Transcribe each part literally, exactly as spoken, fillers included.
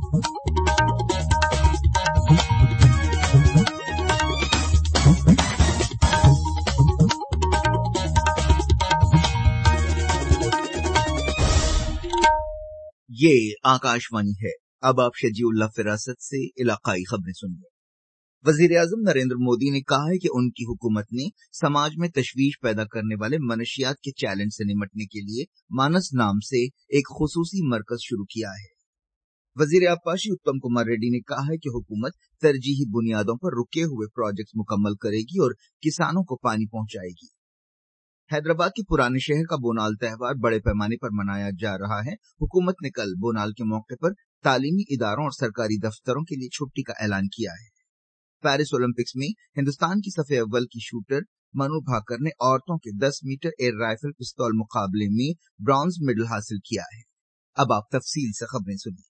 ये आकाशवाणी है। अब आप शजीउल्लाह फिरासत से इलाकाई खबरें सुनिए। वजीर आजम नरेंद्र मोदी ने कहा है कि उनकी हुकूमत ने समाज में तशवीश पैदा करने वाले मनशियात के चैलेंज से निपटने के लिए मानस नाम से एक खुसूसी मरकज शुरू किया है। वजीर आबपाशी उत्तम कुमार रेड्डी ने कहा है कि हुकूमत तरजीही बुनियादों पर रुके हुए प्रोजेक्ट्स मुकम्मल करेगी और किसानों को पानी पहुंचाएगी। हैदराबाद के पुराने शहर का बोनाल त्योहार बड़े पैमाने पर मनाया जा रहा है। हुकूमत ने कल बोनाल के मौके पर तालीमी इदारों और सरकारी दफ्तरों के लिए छुट्टी का ऐलान किया है। पेरिस ओलंपिक्स में हिंदुस्तान की सफे अव्वल की शूटर मनु भाकर ने औरतों के दस मीटर एयर राइफल पिस्तौल मुकाबले में ब्रॉन्ज मेडल हासिल किया है। अब आप तफसील से खबरें सुनिए।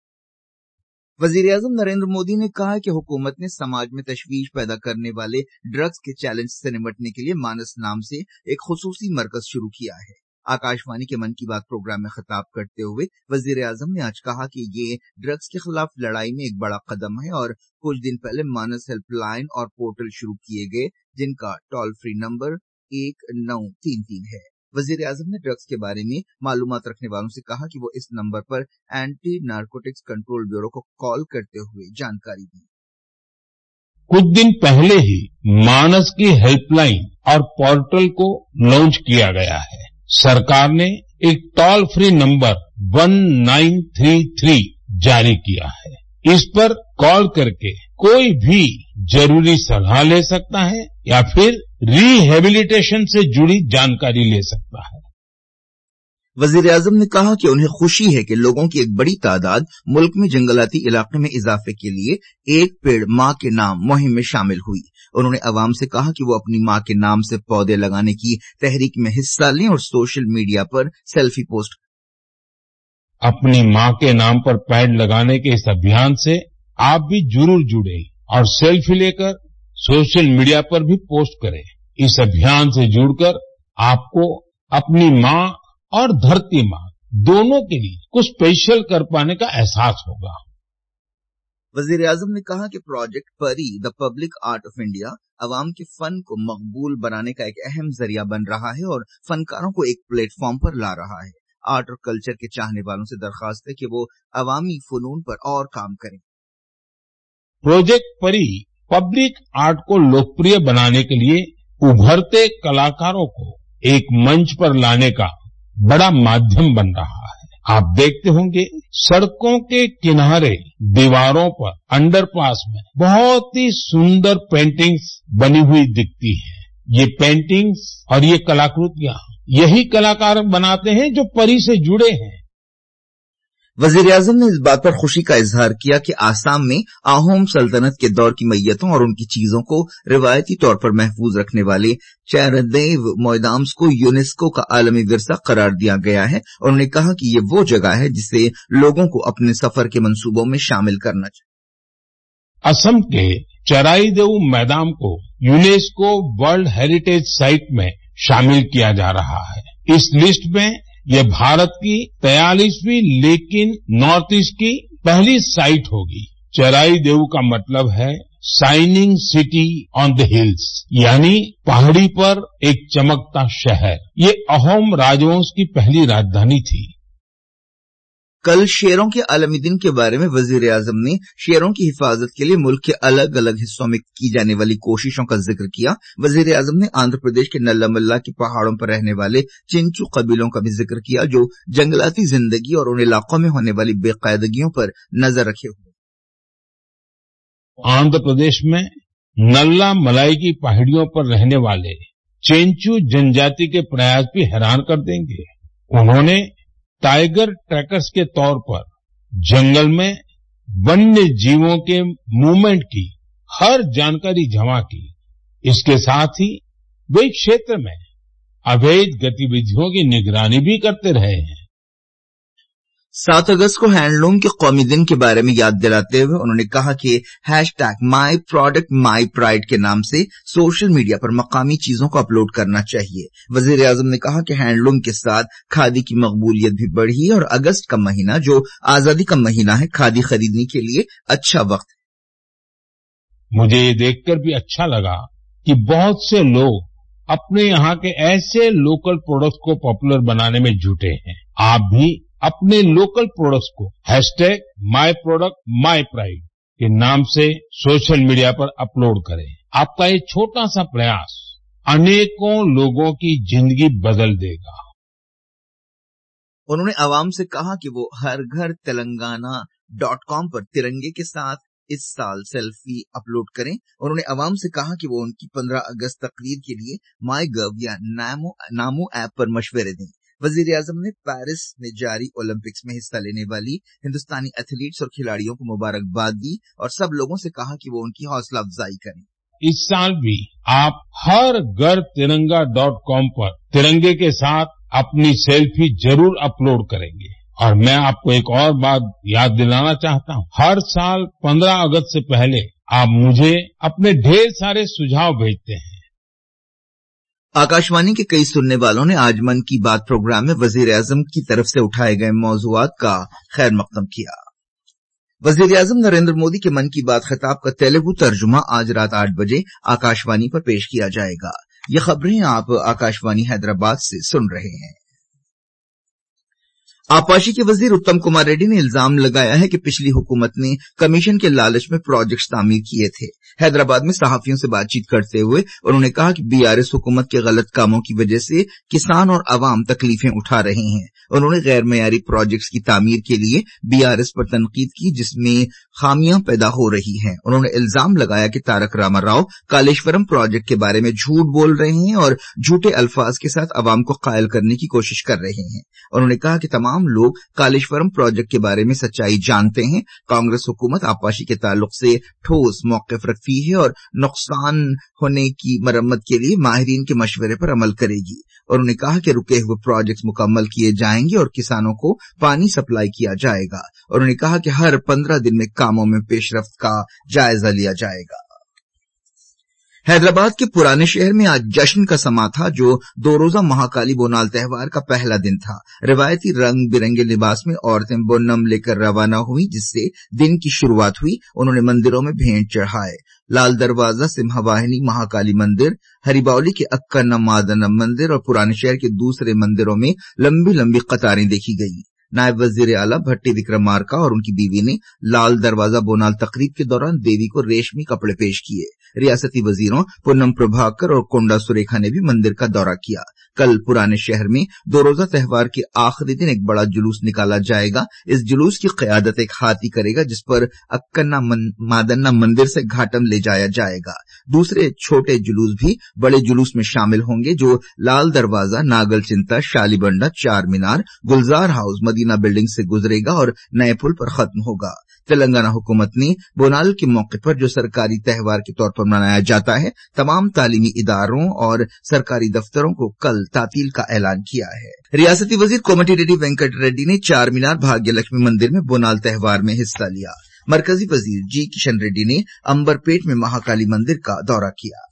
वजीर आजम नरेंद्र मोदी ने कहा है कि हुकूमत ने समाज में तशवीश पैदा करने वाले ड्रग्स के चैलेंज से निपटने के लिए मानस नाम से एक खुसूसी मरकज शुरू किया है। आकाशवाणी के मन की बात प्रोग्राम में खिताब करते हुए वजीर आजम ने आज कहा कि ये ड्रग्स के खिलाफ लड़ाई में एक बड़ा कदम है और कुछ दिन पहले मानस हेल्पलाइन और पोर्टल शुरू किए गए जिनका टोल फ्री नंबर एक नौ तीन तीन है। वजीर आजम ने ड्रग्स के बारे में मालूमात रखने वालों से कहा कि वो इस नंबर पर एंटी नारकोटिक्स कंट्रोल ब्यूरो को कॉल करते हुए जानकारी दी। कुछ दिन पहले ही मानस की हेल्पलाइन और पोर्टल को लॉन्च किया गया है। सरकार ने एक toll free number one nine three three जारी किया है। इस पर कॉल करके कोई भी जरूरी सलाह ले सकता है या फिर रिहेबिलिटेशन से जुड़ी जानकारी ले सकता है। वजीर आजम ने कहा कि उन्हें खुशी है कि लोगों की एक बड़ी तादाद मुल्क में जंगलाती इलाके में इजाफे के लिए एक पेड़ माँ के नाम मुहिम में शामिल हुई। उन्होंने अवाम से कहा कि वो अपनी माँ के नाम से पौधे लगाने की तहरीक में हिस्सा लें और सोशल मीडिया पर सेल्फी पोस्ट अपनी माँ के नाम पर पेड़ लगाने के इस अभियान से आप भी जरूर जुड़े और सेल्फी लेकर सोशल मीडिया पर भी पोस्ट करें। इस अभियान से जुड़कर आपको अपनी माँ और धरती माँ दोनों के लिए कुछ स्पेशल कर पाने का एहसास होगा। वजीर आजम ने कहा कि project Pari the public art of India अवाम के फन को मकबूल बनाने का एक अहम जरिया बन रहा है और फनकारों को एक प्लेटफॉर्म पर ला रहा है। आर्ट और कल्चर के चाहने वालों से दरखास्त है कि वो अवामी फनून पर और काम करें। प्रोजेक्ट परी पब्लिक आर्ट को लोकप्रिय बनाने के लिए उभरते कलाकारों को एक मंच पर लाने का बड़ा माध्यम बन रहा है। आप देखते होंगे सड़कों के किनारे दीवारों पर अंडरपास में बहुत ही सुंदर पेंटिंग्स बनी हुई दिखती हैं। ये पेंटिंग्स और ये कलाकृतियां यही कलाकार बनाते हैं जो परी से जुड़े हैं। वजीर आजम ने इस बात पर खुशी का इजहार किया कि आसाम में आहोम सल्तनत के दौर की मैयतों और उनकी चीजों को रिवायती तौर पर महफूज रखने वाले चैरदेव मोयदाम्स को यूनेस्को का आलमी विरसा करार दिया गया है। उन्होंने कहा कि ये वो जगह है जिसे लोगों को अपने सफर के मंसूबों में शामिल करना चाहिए। असम के चराईदेव मैदान को यूनेस्को वर्ल्ड हेरिटेज साइट में शामिल किया जा रहा है। इस लिस्ट में ये भारत की तैंतालीसवीं लेकिन नॉर्थ ईस्ट की पहली साइट होगी। चराईदेव का मतलब है shining city on the hills, यानी पहाड़ी पर एक चमकता शहर। ये अहोम राजवंश की पहली राजधानी थी। कल शेरों के आलमी दिन के बारे में वजीर आजम ने शेरों की हिफाजत के लिए मुल्क के अलग अलग हिस्सों में की जाने वाली कोशिशों का जिक्र किया। वजीर आजम ने आंध्र प्रदेश के नल्लामल्ला के पहाड़ों पर रहने वाले चिंचू कबीलों का भी जिक्र किया जो जंगलाती जिंदगी और उन इलाकों में होने वाली बेकायदगियों पर नजर रखे हुए। आंध्र प्रदेश में नल्ला मलाई की पहाड़ियों पर रहने वाले चेंचू जनजाति के प्रयास भी हैरान कर देंगे। उन्होंने टाइगर ट्रैकर्स के तौर पर जंगल में वन्य जीवों के मूवमेंट की हर जानकारी जमा की। इसके साथ ही वे क्षेत्र में अवैध गतिविधियों की निगरानी भी करते रहे हैं। सात अगस्त को हैंडलूम के कौमी दिन के बारे में याद दिलाते हुए उन्होंने कहा कि hashtag my product my pride के नाम से सोशल मीडिया पर मकामी चीजों को अपलोड करना चाहिए। वजीर आजम ने कहा कि हैंडलूम के साथ खादी की मकबूलियत भी बढ़ी और अगस्त का महीना जो आजादी का महीना है, खादी खरीदने के लिए अच्छा वक्त है। मुझे ये देखकर भी अच्छा लगा कि बहुत से लोग अपने यहाँ के ऐसे लोकल प्रोडक्ट्स को पॉपुलर बनाने में जुटे हैं। आप भी अपने लोकल प्रोडक्ट्स को hashtag my product my pride के नाम से सोशल मीडिया पर अपलोड करें। आपका ये छोटा सा प्रयास अनेकों लोगों की जिंदगी बदल देगा। उन्होंने आवाम से कहा कि वो हर घर तेलंगाना डॉट कॉम पर तिरंगे के साथ इस साल सेल्फी अपलोड करें। उन्होंने आवाम से कहा कि वो उनकी पंद्रह अगस्त तकरीर के लिए माई गव या नामो नामो ऐप पर मशवरे दें। वजीर आजम ने पेरिस में जारी ओलंपिक्स में हिस्सा लेने वाली हिंदुस्तानी एथलीट्स और खिलाड़ियों को मुबारकबाद दी और सब लोगों से कहा कि वो उनकी हौसला अफजाई करें। इस साल भी आप हर घर तिरंगा डॉट कॉम पर तिरंगे के साथ अपनी सेल्फी जरूर अपलोड करेंगे। और मैं आपको एक और बात याद दिलाना चाहता हूँ, हर साल पंद्रह अगस्त से पहले आप मुझे अपने ढेर सारे सुझाव भेजते हैं। आकाशवाणी के कई सुनने वालों ने आज मन की बात प्रोग्राम में वजीर आजम की तरफ से उठाए गए मौजूआत का खैर मकदम किया। वजीर आजम नरेंद्र मोदी के मन की बात खिताब का तेलुगु तर्जुमा आज रात आठ बजे आकाशवाणी पर पेश किया जाएगा। ये खबरें आप आकाशवाणी हैदराबाद से सुन रहे हैं। आपाशी के वजीर उत्तम कुमार रेड्डी ने इल्जाम लगाया है कि पिछली हुकूमत ने कमीशन के लालच में प्रोजेक्ट्स तामीर किए थे। हैदराबाद में सहाफियों से बातचीत करते हुए उन्होंने कहा कि बीआरएस हुकूमत के गलत कामों की वजह से किसान और अवाम तकलीफें उठा रहे हैं। उन्होंने गैर मयारी प्रोजेक्ट्स की तामीर के लिए बीआरएस पर तनकीद की जिसमें खामियां पैदा हो रही हैं। उन्होंने इल्जाम लगाया कि तारक रामाराव कालेश्वरम प्रोजेक्ट के बारे में झूठ बोल रहे हैं और झूठे अल्फाज के साथ अवाम को कायल करने की कोशिश कर रहे हैं। उन्होंने कहा कि तमाम लोग कालेश्वरम प्रोजेक्ट के बारे में सच्चाई जानते हैं। कांग्रेस हुकूमत आपाशी के ताल्लुक से ठोस मौक़िफ़ रखती है और नुकसान होने की मरम्मत के लिए माहिरीन के मशवरे पर अमल करेगी। उन्होंने कहा कि रुके हुए प्रोजेक्ट्स मुकम्मल किए जाएंगे और किसानों को पानी सप्लाई किया जाएगा। उन्होंने कहा कि हर पंद्रह दिन में कामों में पेशरफ्त का जायजा लिया जाएगा। हैदराबाद के पुराने शहर में आज जश्न का समा था जो दो रोजा महाकाली बोनाल त्योहार का पहला दिन था। रिवायती रंग बिरंगे लिबास में औरतें बोनम लेकर रवाना हुई जिससे दिन की शुरुआत हुई। उन्होंने मंदिरों में भेंट चढ़ाए। लाल दरवाजा, सिम्हावाहिनी महाकाली मंदिर, हरिबावली के अक्कन्ना मादनम मंदिर और पुराने शहर के दूसरे मंदिरों में लंबी लंबी कतारें देखी गई। नायब वजीर आला भट्टी विक्रमार्का और उनकी बीवी ने लाल दरवाजा बोनाल तकरीब के दौरान देवी को रेशमी कपड़े पेश किए। रियासती वजीरों पूनम प्रभाकर और कोंडा सुरेखा ने भी मंदिर का दौरा किया। कल पुराने शहर में दो रोजा त्योहार के आखिरी दिन एक बड़ा जुलूस निकाला जाएगा। इस जुलूस की क़यादत एक हाथी करेगा जिस पर अक्कन्ना मादन्ना मंदिर से घाटम ले जाया जाएगा। दूसरे छोटे जुलूस भी बड़े जुलूस में शामिल होंगे जो लाल दरवाजा, नागल चिंता, Shalibanda, Charminar, Gulzar house, Madina building से गुजरेगा और नए पुल पर खत्म होगा। तेलंगाना हुकूमत ने बोनाल के मौके पर जो सरकारी त्योहार के तौर पर मनाया जाता है तमाम तालीमी इदारों और सरकारी दफ्तरों को कल तातील का ऐलान किया है। रियासती वजीर कोमटी रेड्डी वेंकट रेड्डी ने चार मीनार भाग्य लक्ष्मी मंदिर में बोनाल त्योहार में हिस्सा लिया। मरकजी वजीर जी किशन रेड्डी ने अंबरपेट में महाकाली मंदिर का दौरा किया।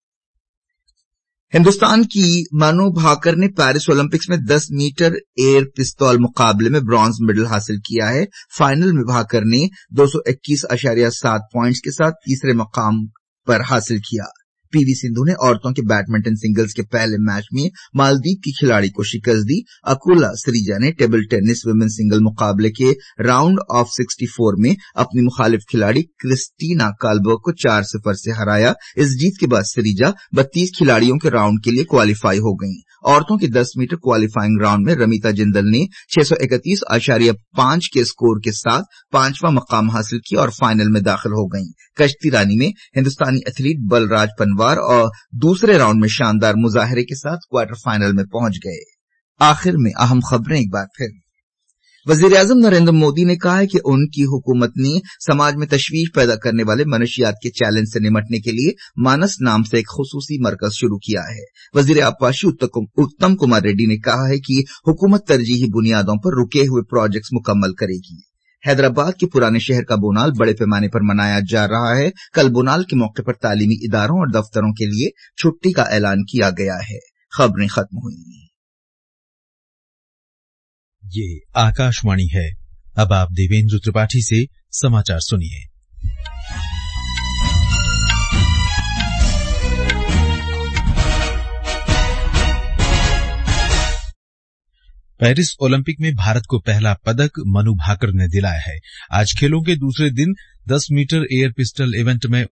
हिंदुस्तान की मानो भाकर ने पेरिस ओलंपिक्स में दस मीटर एयर पिस्तौल मुकाबले में ब्रॉन्ज मेडल हासिल किया है। फाइनल में भाकर ने दो सौ इक्कीस अशारिया सात पॉइंट्स के साथ तीसरे मकाम पर हासिल किया। पीवी सिंधु ने औरतों के बैडमिंटन सिंगल्स के पहले मैच में मालदीव की खिलाड़ी को शिकस्त दी। अकुला सरीजा ने टेबल टेनिस वुमेन सिंगल मुकाबले के राउंड ऑफ चौंसठ में अपनी मुखालिफ खिलाड़ी क्रिस्टीना काल्बर्ग को चार सिफर से हराया। इस जीत के बाद सरीजा बत्तीस खिलाड़ियों के राउंड के लिए क्वालिफाई हो गईं। औरतों के दस मीटर क्वालिफाइंग राउंड में रमिता जिंदल ने छह सौ इकतीस आशारिया पांच के स्कोर के साथ पांचवा मकाम हासिल किया और फाइनल में दाखिल हो गईं। कश्ती रानी में हिंदुस्तानी एथलीट बलराज पनवार और दूसरे राउंड में शानदार मुजाहरे के साथ क्वार्टर फाइनल में पहुंच गए। आखिर में अहम खबरें एक बार फिर। वजीर आजम नरेंद्र मोदी ने कहा है कि उनकी हुकूमत ने समाज में तशवीश पैदा करने वाले मनशियात के चैलेंज से निपटने के लिए मानस नाम से एक खुसूसी मरकज शुरू किया है। वजीर आबपाशी उत्तम कुमार रेड्डी ने कहा है कि हुकूमत तरजीही बुनियादों पर रुके हुए प्रोजेक्ट्स मुकम्मल करेगी। हैदराबाद के पुराने शहर का बोनाल बड़े पैमाने पर मनाया जा रहा है। कल बोनाल के मौके पर तालीमी इदारों और दफ्तरों के लिए छुट्टी का ऐलान किया गया है। खबरें खत्म हुई। ये आकाशवाणी है। अब आप देवेंद्र त्रिपाठी से समाचार सुनिए। पेरिस ओलंपिक में भारत को पहला पदक मनु भाकर ने दिलाया है। आज खेलों के दूसरे दिन दस मीटर एयर पिस्टल इवेंट में